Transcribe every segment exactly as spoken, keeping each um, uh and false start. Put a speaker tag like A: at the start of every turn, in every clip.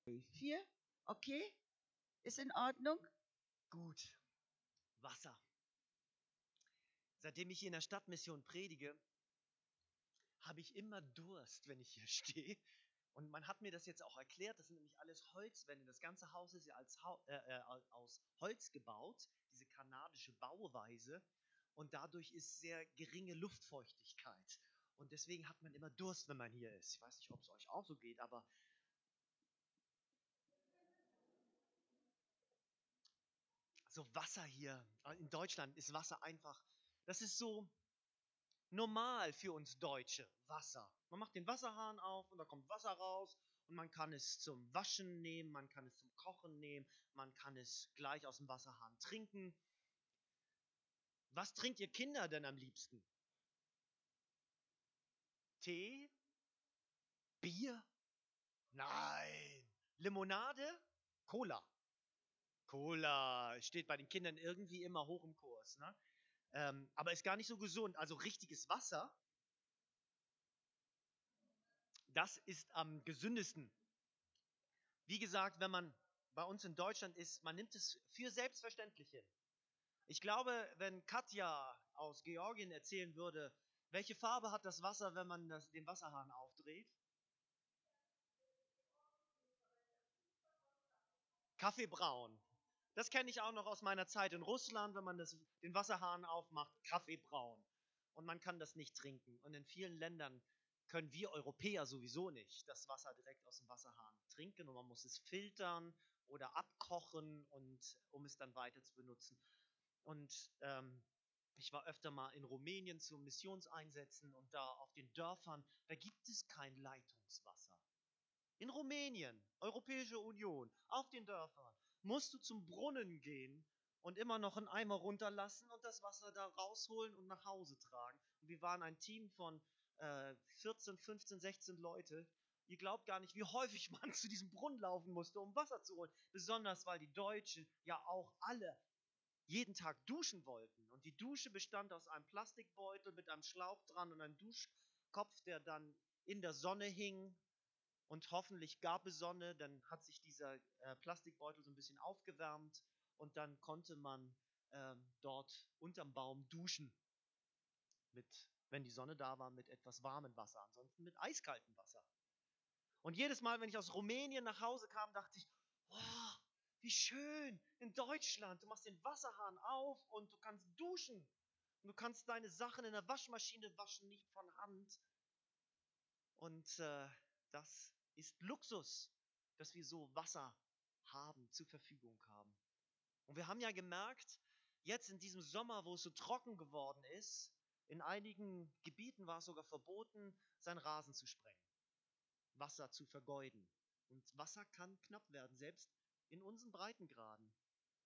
A: Vier? Okay? Ist in Ordnung?
B: Gut. Wasser. Seitdem ich hier in der Stadtmission predige, habe ich immer Durst, wenn ich hier stehe. Und man hat mir das jetzt auch erklärt, das sind nämlich alles Holzwände. Das ganze Haus ist ja als Hau äh, äh, aus Holz gebaut, diese kanadische Bauweise. Und dadurch ist sehr geringe Luftfeuchtigkeit. Und deswegen hat man immer Durst, wenn man hier ist. Ich weiß nicht, ob es euch auch so geht, aber so Wasser hier in Deutschland ist Wasser einfach, das ist so normal für uns Deutsche, Wasser. Man macht den Wasserhahn auf und da kommt Wasser raus und man kann es zum Waschen nehmen, man kann es zum Kochen nehmen, man kann es gleich aus dem Wasserhahn trinken. Was trinkt ihr Kinder denn am liebsten? Tee? Bier? Nein. Limonade? Cola. Cola steht bei den Kindern irgendwie immer hoch im Kurs, ne? Ähm, aber ist gar nicht so gesund. Also richtiges Wasser, das ist am gesündesten. Wie gesagt, wenn man bei uns in Deutschland ist, man nimmt es für selbstverständlich hin. Ich glaube, wenn Katja aus Georgien erzählen würde, welche Farbe hat das Wasser, wenn man das, den Wasserhahn aufdreht? Kaffeebraun. Das kenne ich auch noch aus meiner Zeit in Russland, wenn man das, den Wasserhahn aufmacht, Kaffeebraun. Und man kann das nicht trinken. Und in vielen Ländern können wir Europäer sowieso nicht das Wasser direkt aus dem Wasserhahn trinken und man muss es filtern oder abkochen, und, um es dann weiter zu benutzen. Und ähm, ich war öfter mal in Rumänien zu Missionseinsätzen und da auf den Dörfern, da gibt es kein Leitungswasser. In Rumänien, Europäische Union, auf den Dörfern, musst du zum Brunnen gehen und immer noch einen Eimer runterlassen und das Wasser da rausholen und nach Hause tragen. Und wir waren ein Team von äh, vierzehn, fünfzehn, sechzehn Leute. Ihr glaubt gar nicht, wie häufig man zu diesem Brunnen laufen musste, um Wasser zu holen. Besonders, weil die Deutschen ja auch alle jeden Tag duschen wollten. Und die Dusche bestand aus einem Plastikbeutel mit einem Schlauch dran und einem Duschkopf, der dann in der Sonne hing. Und hoffentlich gab es Sonne, dann hat sich dieser äh, Plastikbeutel so ein bisschen aufgewärmt und dann konnte man ähm, dort unterm Baum duschen, mit, wenn die Sonne da war, mit etwas warmem Wasser, ansonsten mit eiskaltem Wasser. Und jedes Mal, wenn ich aus Rumänien nach Hause kam, dachte ich, oh, wie schön, in Deutschland, du machst den Wasserhahn auf und du kannst duschen. Und du kannst deine Sachen in der Waschmaschine waschen, nicht von Hand. Und äh, das ist Luxus, dass wir so Wasser haben, zur Verfügung haben. Und wir haben ja gemerkt, jetzt in diesem Sommer, wo es so trocken geworden ist, in einigen Gebieten war es sogar verboten, seinen Rasen zu sprengen, Wasser zu vergeuden. Und Wasser kann knapp werden, selbst in unseren Breitengraden.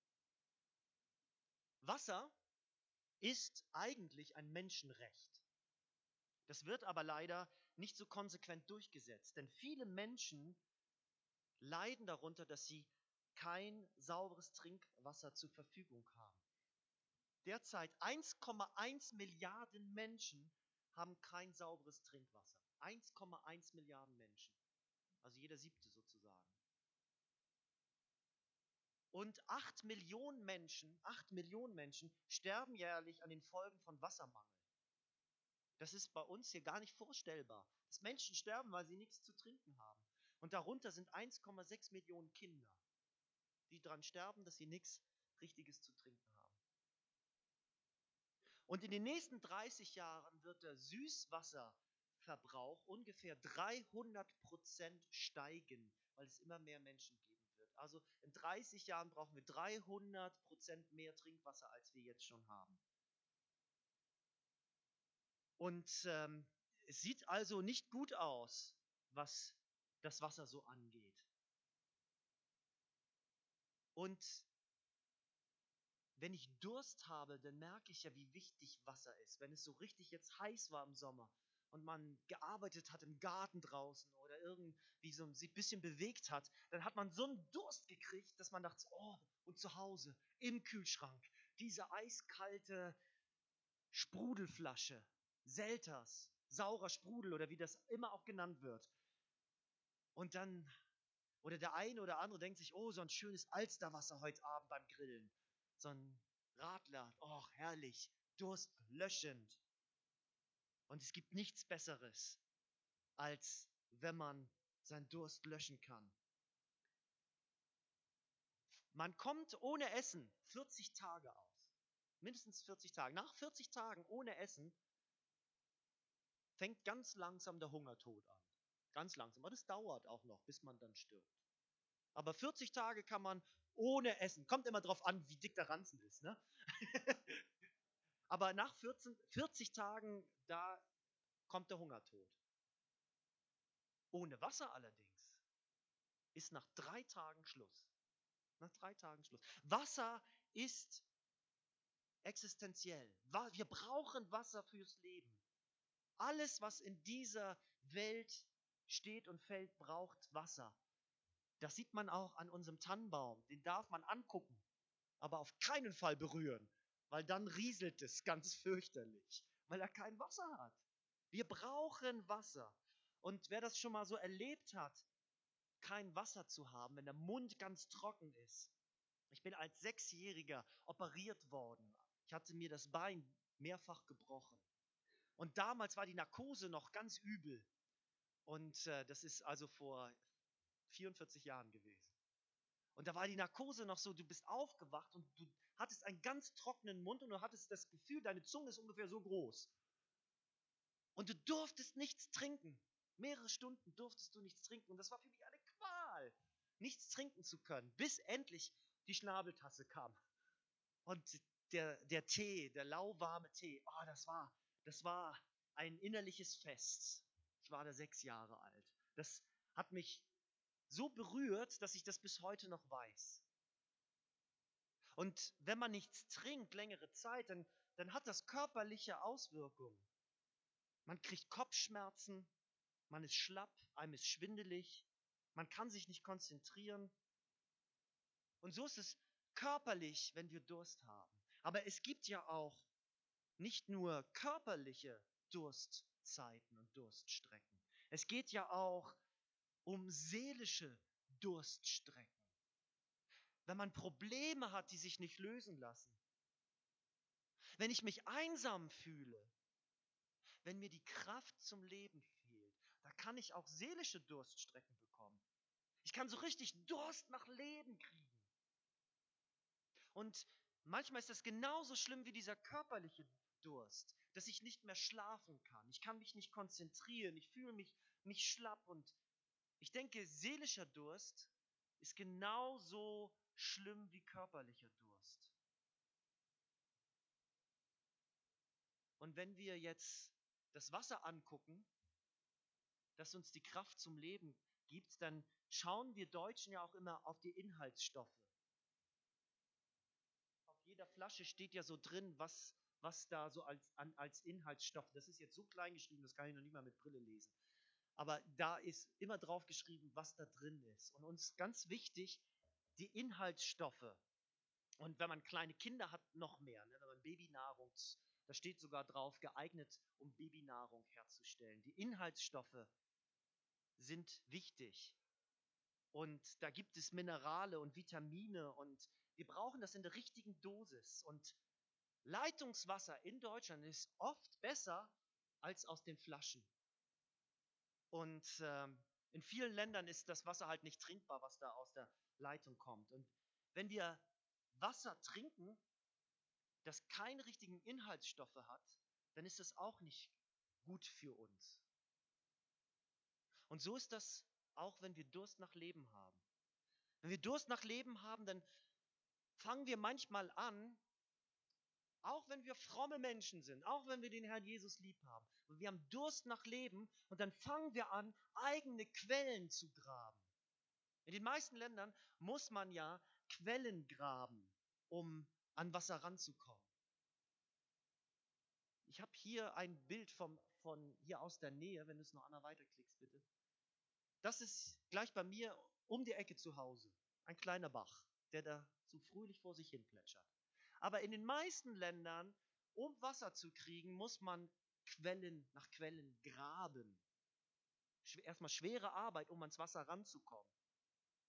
B: Wasser ist eigentlich ein Menschenrecht. Das wird aber leider nicht so konsequent durchgesetzt, denn viele Menschen leiden darunter, dass sie kein sauberes Trinkwasser zur Verfügung haben. Derzeit eins Komma eins Milliarden Menschen haben kein sauberes Trinkwasser. eins Komma eins Milliarden Menschen. Also jeder siebte sozusagen. Und acht Millionen Menschen, acht Millionen Menschen sterben jährlich an den Folgen von Wassermangel. Das ist bei uns hier gar nicht vorstellbar. Dass Menschen sterben, weil sie nichts zu trinken haben. Und darunter sind eins Komma sechs Millionen Kinder, die daran sterben, dass sie nichts Richtiges zu trinken haben. Und in den nächsten dreißig Jahren wird der Süßwasserverbrauch ungefähr dreihundert Prozent steigen, weil es immer mehr Menschen geben wird. Also in dreißig Jahren brauchen wir dreihundert Prozent mehr Trinkwasser, als wir jetzt schon haben. Und ähm, es sieht also nicht gut aus, was das Wasser so angeht. Und wenn ich Durst habe, dann merke ich ja, wie wichtig Wasser ist. Wenn es so richtig jetzt heiß war im Sommer und man gearbeitet hat im Garten draußen oder irgendwie so sich ein bisschen bewegt hat, dann hat man so einen Durst gekriegt, dass man dachte, oh, und zu Hause im Kühlschrank diese eiskalte Sprudelflasche, Selters, saurer Sprudel oder wie das immer auch genannt wird. Und dann, Oder der eine oder andere denkt sich, oh, so ein schönes Alsterwasser heute Abend beim Grillen. So ein Radler, oh, herrlich, durstlöschend. Und es gibt nichts Besseres, als wenn man seinen Durst löschen kann. Man kommt ohne Essen vierzig Tage aus. Mindestens vierzig Tage. Nach vierzig Tagen ohne Essen fängt ganz langsam der Hungertod an. Ganz langsam. Aber das dauert auch noch, bis man dann stirbt. Aber vierzig Tage kann man ohne Essen. Kommt immer drauf an, wie dick der Ranzen ist. Ne? Aber nach vierzehn, vierzig Tagen, da kommt der Hungertod. Ohne Wasser allerdings ist nach drei Tagen Schluss. Nach drei Tagen Schluss. Wasser ist existenziell. Wir brauchen Wasser fürs Leben. Alles, was in dieser Welt steht und fällt, braucht Wasser. Das sieht man auch an unserem Tannenbaum. Den darf man angucken, aber auf keinen Fall berühren, weil dann rieselt es ganz fürchterlich, weil er kein Wasser hat. Wir brauchen Wasser. Und wer das schon mal so erlebt hat, kein Wasser zu haben, wenn der Mund ganz trocken ist. Ich bin als Sechsjähriger operiert worden. Ich hatte mir das Bein mehrfach gebrochen. Und damals war die Narkose noch ganz übel. Und äh, das ist also vor vierundvierzig Jahren gewesen. Und da war die Narkose noch so, du bist aufgewacht und du hattest einen ganz trockenen Mund und du hattest das Gefühl, deine Zunge ist ungefähr so groß. Und du durftest nichts trinken. Mehrere Stunden durftest du nichts trinken. Und das war für mich eine Qual, nichts trinken zu können, bis endlich die Schnabeltasse kam. Und der, der Tee, der lauwarme Tee, oh, das war, das war ein innerliches Fest. Ich war da sechs Jahre alt. Das hat mich so berührt, dass ich das bis heute noch weiß. Und wenn man nichts trinkt längere Zeit, dann, dann hat das körperliche Auswirkungen. Man kriegt Kopfschmerzen, man ist schlapp, einem ist schwindelig, man kann sich nicht konzentrieren. Und so ist es körperlich, wenn wir Durst haben. Aber es gibt ja auch nicht nur körperliche Durstzeiten und Durststrecken. Es geht ja auch um seelische Durststrecken. Wenn man Probleme hat, die sich nicht lösen lassen. Wenn ich mich einsam fühle. Wenn mir die Kraft zum Leben fehlt. Da kann ich auch seelische Durststrecken bekommen. Ich kann so richtig Durst nach Leben kriegen. Und manchmal ist das genauso schlimm wie dieser körperliche Durst, dass ich nicht mehr schlafen kann. Ich kann mich nicht konzentrieren. Ich fühle mich, mich schlapp. Und ich denke, seelischer Durst ist genauso schlimm wie körperlicher Durst. Und wenn wir jetzt das Wasser angucken, das uns die Kraft zum Leben gibt, dann schauen wir Deutschen ja auch immer auf die Inhaltsstoffe. Auf jeder Flasche steht ja so drin, was, was da so als, an, als Inhaltsstoff. Das ist jetzt so klein geschrieben, das kann ich noch nicht mal mit Brille lesen. Aber da ist immer drauf geschrieben, was da drin ist. Und uns ganz wichtig, die Inhaltsstoffe. Und wenn man kleine Kinder hat, noch mehr. Ne? Wenn man Babynahrung, da steht sogar drauf, geeignet, um Babynahrung herzustellen. Die Inhaltsstoffe sind wichtig. Und da gibt es Minerale und Vitamine und wir brauchen das in der richtigen Dosis. Und Leitungswasser in Deutschland ist oft besser als aus den Flaschen. Und ähm, in vielen Ländern ist das Wasser halt nicht trinkbar, was da aus der Leitung kommt. Und wenn wir Wasser trinken, das keine richtigen Inhaltsstoffe hat, dann ist das auch nicht gut für uns. Und so ist das auch, wenn wir Durst nach Leben haben. Wenn wir Durst nach Leben haben, dann fangen wir manchmal an, auch wenn wir fromme Menschen sind, auch wenn wir den Herrn Jesus lieb haben, und wir haben Durst nach Leben und dann fangen wir an, eigene Quellen zu graben. In den meisten Ländern muss man ja Quellen graben, um an Wasser ranzukommen. Ich habe hier ein Bild vom, von hier aus der Nähe, wenn du es noch einmal weiterklickst, bitte. Das ist gleich bei mir um die Ecke zu Hause. Ein kleiner Bach, der da so fröhlich vor sich hin plätschert. Aber in den meisten Ländern, um Wasser zu kriegen, muss man Quellen nach Quellen graben. Erstmal schwere Arbeit, um ans Wasser ranzukommen.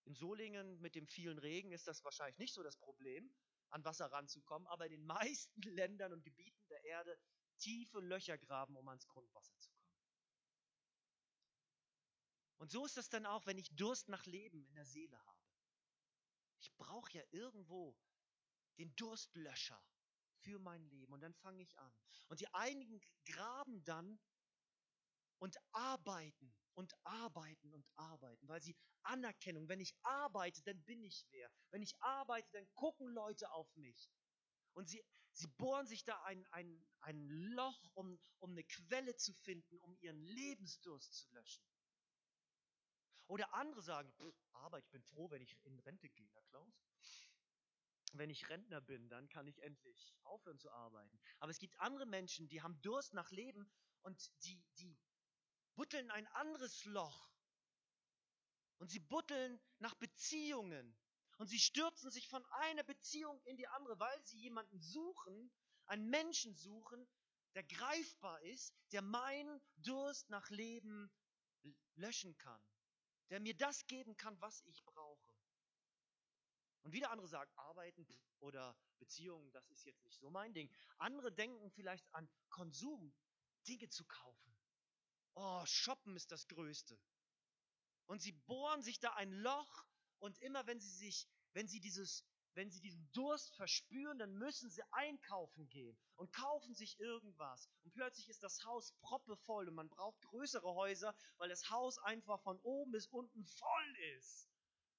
B: In Solingen mit dem vielen Regen ist das wahrscheinlich nicht so das Problem, an Wasser ranzukommen, aber in den meisten Ländern und Gebieten der Erde tiefe Löcher graben, um ans Grundwasser zu kommen. Und so ist es dann auch, wenn ich Durst nach Leben in der Seele habe. Ich brauche ja irgendwo den Durstlöscher für mein Leben und dann fange ich an. Und die einigen graben dann und arbeiten und arbeiten und arbeiten, weil sie Anerkennung, wenn ich arbeite, dann bin ich wer. Wenn ich arbeite, dann gucken Leute auf mich. Und sie, sie bohren sich da ein, ein, ein Loch, um, um eine Quelle zu finden, um ihren Lebensdurst zu löschen. Oder andere sagen, pff, aber ich bin froh, wenn ich in Rente gehe, na Klaus. Wenn ich Rentner bin, dann kann ich endlich aufhören zu arbeiten. Aber es gibt andere Menschen, die haben Durst nach Leben und die, die buddeln ein anderes Loch. Und sie buddeln nach Beziehungen. Und sie stürzen sich von einer Beziehung in die andere, weil sie jemanden suchen, einen Menschen suchen, der greifbar ist, der meinen Durst nach Leben löschen kann. Der mir das geben kann, was ich brauche. Und wieder andere sagen, arbeiten oder Beziehungen, das ist jetzt nicht so mein Ding. Andere denken vielleicht an Konsum, Dinge zu kaufen. Oh, shoppen ist das Größte. Und sie bohren sich da ein Loch und immer wenn sie sich, wenn sie dieses, wenn sie diesen Durst verspüren, dann müssen sie einkaufen gehen und kaufen sich irgendwas. Und plötzlich ist das Haus proppevoll und man braucht größere Häuser, weil das Haus einfach von oben bis unten voll ist.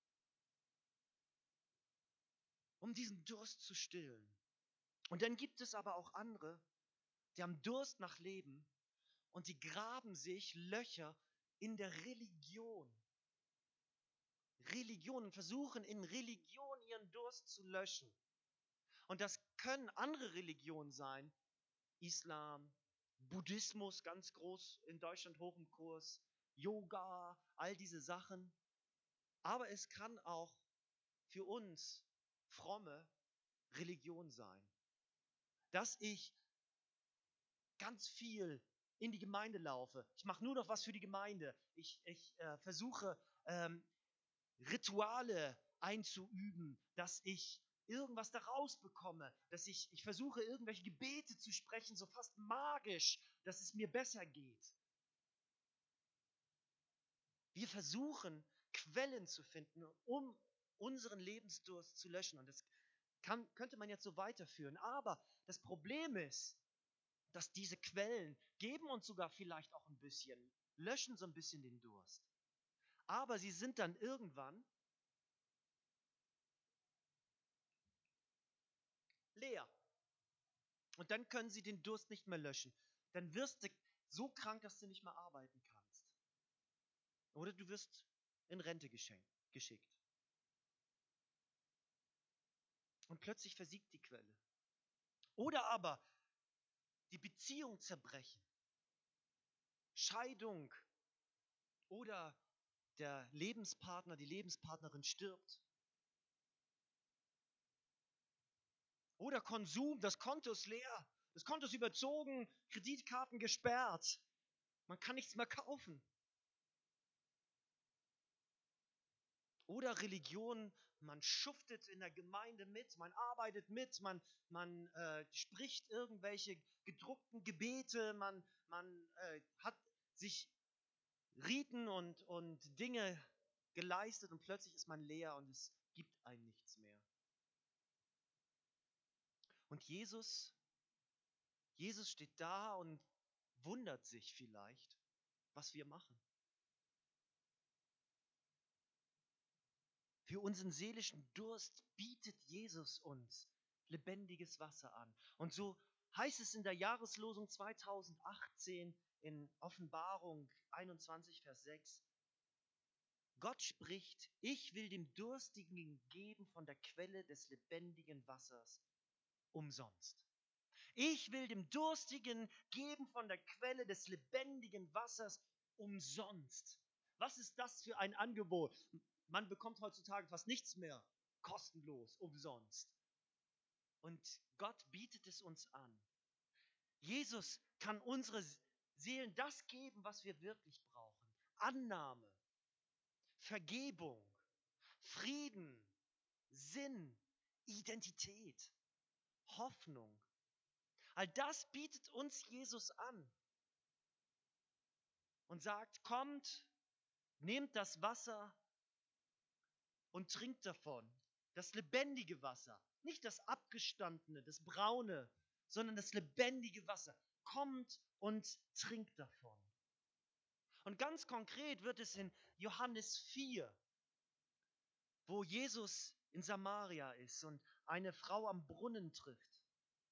B: Um diesen Durst zu stillen. Und dann gibt es aber auch andere, die haben Durst nach Leben und die graben sich Löcher in der Religion. Religion und versuchen in Religion ihren Durst zu löschen. Und das können andere Religionen sein. Islam, Buddhismus ganz groß in Deutschland hoch im Kurs, Yoga, all diese Sachen. Aber es kann auch für uns fromme Religion sein. Dass ich ganz viel in die Gemeinde laufe. Ich mache nur noch was für die Gemeinde. Ich, ich äh, versuche ähm, Rituale einzuüben, dass ich irgendwas daraus bekomme, dass ich, ich versuche irgendwelche Gebete zu sprechen, so fast magisch, dass es mir besser geht. Wir versuchen Quellen zu finden, um unseren Lebensdurst zu löschen. Und das kann, könnte man jetzt so weiterführen. Aber das Problem ist, dass diese Quellen geben uns sogar vielleicht auch ein bisschen, löschen so ein bisschen den Durst. Aber sie sind dann irgendwann leer. Und dann können sie den Durst nicht mehr löschen. Dann wirst du so krank, dass du nicht mehr arbeiten kannst. Oder du wirst in Rente geschenkt, geschickt. Und plötzlich versiegt die Quelle. Oder aber die Beziehung zerbrechen. Scheidung. Oder der Lebenspartner, die Lebenspartnerin stirbt. Oder Konsum, das Konto ist leer. Das Konto ist überzogen, Kreditkarten gesperrt. Man kann nichts mehr kaufen. Oder Religion, man schuftet in der Gemeinde mit, man arbeitet mit, man, man äh, spricht irgendwelche gedruckten Gebete, man, man äh, hat sich Riten und, und Dinge geleistet und plötzlich ist man leer und es gibt einem nichts mehr. Und Jesus, Jesus steht da und wundert sich vielleicht, was wir machen. Für unseren seelischen Durst bietet Jesus uns lebendiges Wasser an. Und so heißt es in der Jahreslosung zweitausendachtzehn in Offenbarung einundzwanzig, Vers sechs. Gott spricht, ich will dem Durstigen geben von der Quelle des lebendigen Wassers umsonst. Ich will dem Durstigen geben von der Quelle des lebendigen Wassers umsonst. Was ist das für ein Angebot? Man bekommt heutzutage fast nichts mehr kostenlos, umsonst. Und Gott bietet es uns an. Jesus kann unsere Seelen das geben, was wir wirklich brauchen. Annahme, Vergebung, Frieden, Sinn, Identität, Hoffnung. All das bietet uns Jesus an und sagt, kommt, nehmt das Wasser und trinkt davon. Das lebendige Wasser, nicht das abgestandene, das braune, sondern das lebendige Wasser. Kommt und trinkt davon. Und ganz konkret wird es in Johannes vier, wo Jesus in Samaria ist und eine Frau am Brunnen trifft.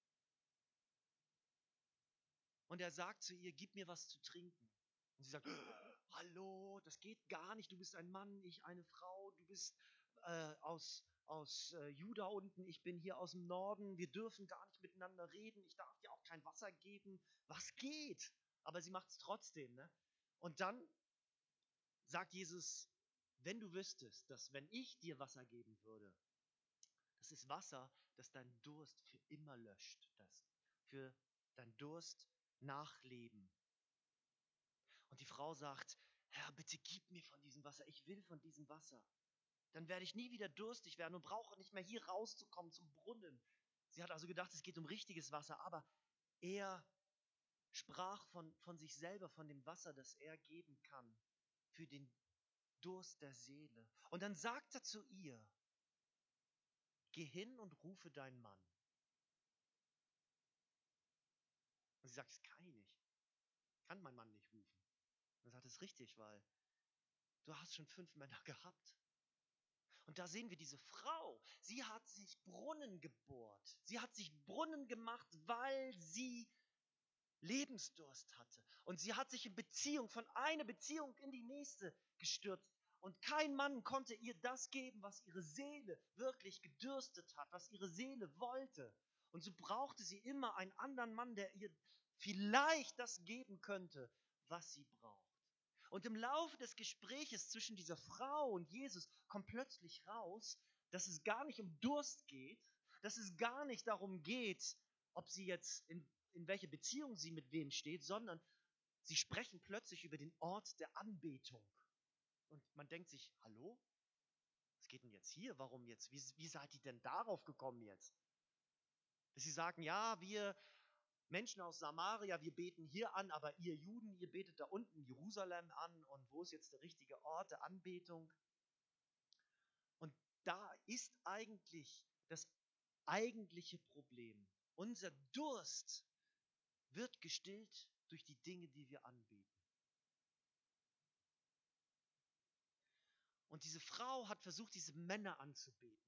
B: Und er sagt zu ihr, gib mir was zu trinken. Und sie sagt, hallo, das geht gar nicht, du bist ein Mann, ich eine Frau, du bist äh, aus, aus äh, Juda unten, ich bin hier aus dem Norden, wir dürfen gar nicht miteinander reden, ich darf dir auch kein Wasser geben, was geht? Aber sie macht es trotzdem. Ne? Und dann sagt Jesus, wenn du wüsstest, dass wenn ich dir Wasser geben würde, das ist Wasser, das deinen Durst für immer löscht, das für deinen Durst nachleben. Und die Frau sagt, Herr, bitte gib mir von diesem Wasser, ich will von diesem Wasser. Dann werde ich nie wieder durstig werden und brauche nicht mehr hier rauszukommen zum Brunnen. Sie hat also gedacht, es geht um richtiges Wasser, aber er sprach von, von sich selber, von dem Wasser, das er geben kann für den Durst der Seele. Und dann sagt er zu ihr, geh hin und rufe deinen Mann. Und sie sagt, das kann ich nicht. Kann mein Mann nicht rufen. Und er sagt, das ist richtig, weil du hast schon fünf Männer gehabt. Und da sehen wir diese Frau. Sie hat sich Brunnen gebohrt. Sie hat sich Brunnen gemacht, weil sie Lebensdurst hatte. Und sie hat sich in Beziehung, von einer Beziehung in die nächste gestürzt. Und kein Mann konnte ihr das geben, was ihre Seele wirklich gedürstet hat, was ihre Seele wollte. Und so brauchte sie immer einen anderen Mann, der ihr vielleicht das geben könnte, was sie braucht. Und im Laufe des Gespräches zwischen dieser Frau und Jesus kommt plötzlich raus, dass es gar nicht um Durst geht, dass es gar nicht darum geht, ob sie jetzt in, in welche Beziehung sie mit wem steht, sondern sie sprechen plötzlich über den Ort der Anbetung. Und man denkt sich, hallo? Was geht denn jetzt hier? Warum jetzt? Wie, wie seid ihr denn darauf gekommen jetzt? Dass sie sagen, ja, wir Menschen aus Samaria, wir beten hier an, aber ihr Juden, ihr betet da unten Jerusalem an. Und wo ist jetzt der richtige Ort der Anbetung? Und da ist eigentlich das eigentliche Problem. Unser Durst wird gestillt durch die Dinge, die wir anbeten. Und diese Frau hat versucht, diese Männer anzubeten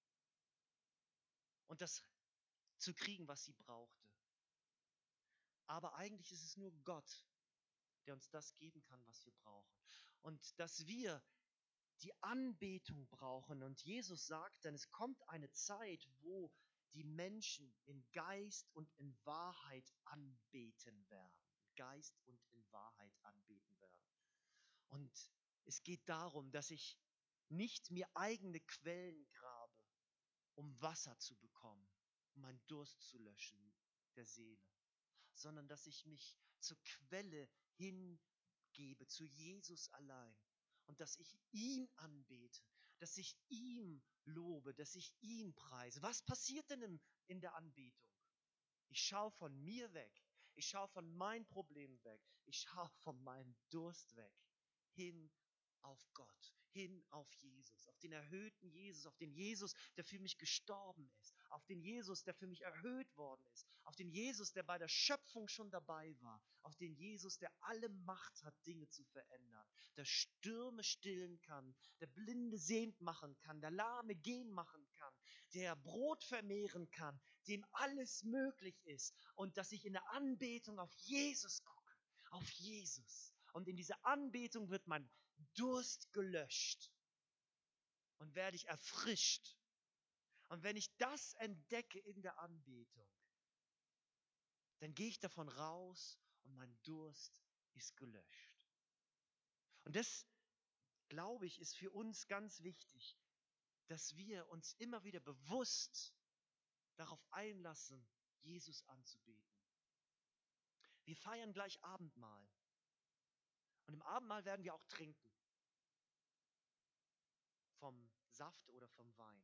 B: und das zu kriegen, was sie brauchte. Aber eigentlich ist es nur Gott, der uns das geben kann, was wir brauchen. Und dass wir die Anbetung brauchen. Und Jesus sagt dann, es kommt eine Zeit, wo die Menschen in Geist und in Wahrheit anbeten werden. Geist und in Wahrheit anbeten werden. Und es geht darum, dass ich nicht mir eigene Quellen grabe, um Wasser zu bekommen, um meinen Durst zu löschen der Seele, sondern dass ich mich zur Quelle hingebe, zu Jesus allein. Und dass ich ihn anbete, dass ich ihm lobe, dass ich ihn preise. Was passiert denn in, in der Anbetung? Ich schaue von mir weg. Ich schaue von meinem Problem weg. Ich schaue von meinem Durst weg. Hin auf Gott, hin auf Jesus, auf den erhöhten Jesus, auf den Jesus, der für mich gestorben ist, auf den Jesus, der für mich erhöht worden ist, auf den Jesus, der bei der Schöpfung schon dabei war, auf den Jesus, der alle Macht hat, Dinge zu verändern, der Stürme stillen kann, der Blinde sehend machen kann, der Lahme gehen machen kann, der Brot vermehren kann, dem alles möglich ist und dass ich in der Anbetung auf Jesus gucke, auf Jesus. Und in dieser Anbetung wird mein Durst gelöscht und werde ich erfrischt. Und wenn ich das entdecke in der Anbetung, dann gehe ich davon raus und mein Durst ist gelöscht. Und das, glaube ich, ist für uns ganz wichtig, dass wir uns immer wieder bewusst darauf einlassen, Jesus anzubeten. Wir feiern gleich Abendmahl. Und im Abendmahl werden wir auch trinken. Vom Saft oder vom Wein.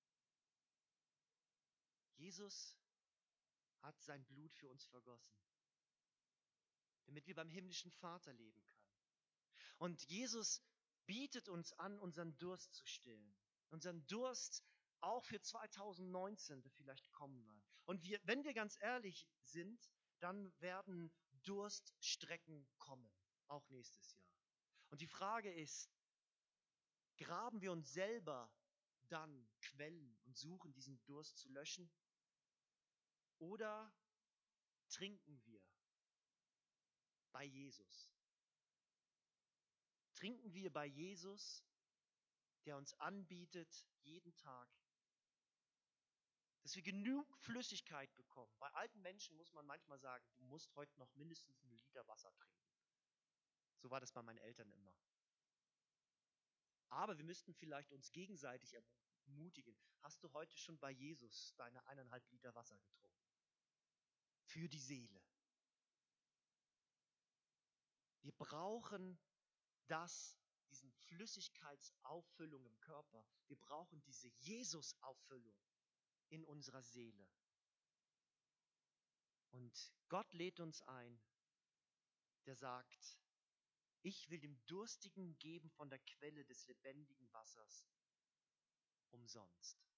B: Jesus hat sein Blut für uns vergossen, damit wir beim himmlischen Vater leben können. Und Jesus bietet uns an, unseren Durst zu stillen. Unseren Durst auch für zweitausendneunzehn, der vielleicht kommen wird. Und wir, wenn wir ganz ehrlich sind, dann werden Durststrecken kommen, auch nächstes Jahr. Und die Frage ist, graben wir uns selber dann Quellen und suchen diesen Durst zu löschen? Oder trinken wir bei Jesus? Trinken wir bei Jesus, der uns anbietet, jeden Tag, dass wir genug Flüssigkeit bekommen. Bei alten Menschen muss man manchmal sagen, du musst heute noch mindestens einen Liter Wasser trinken. So war das bei meinen Eltern immer. Aber wir müssten vielleicht uns gegenseitig ermutigen. Hast du heute schon bei Jesus deine eineinhalb Liter Wasser getrunken? Für die Seele. Wir brauchen das, diesen Flüssigkeitsauffüllung im Körper. Wir brauchen diese Jesus-Auffüllung in unserer Seele. Und Gott lädt uns ein, der sagt, ich will dem Durstigen geben von der Quelle des lebendigen Wassers umsonst.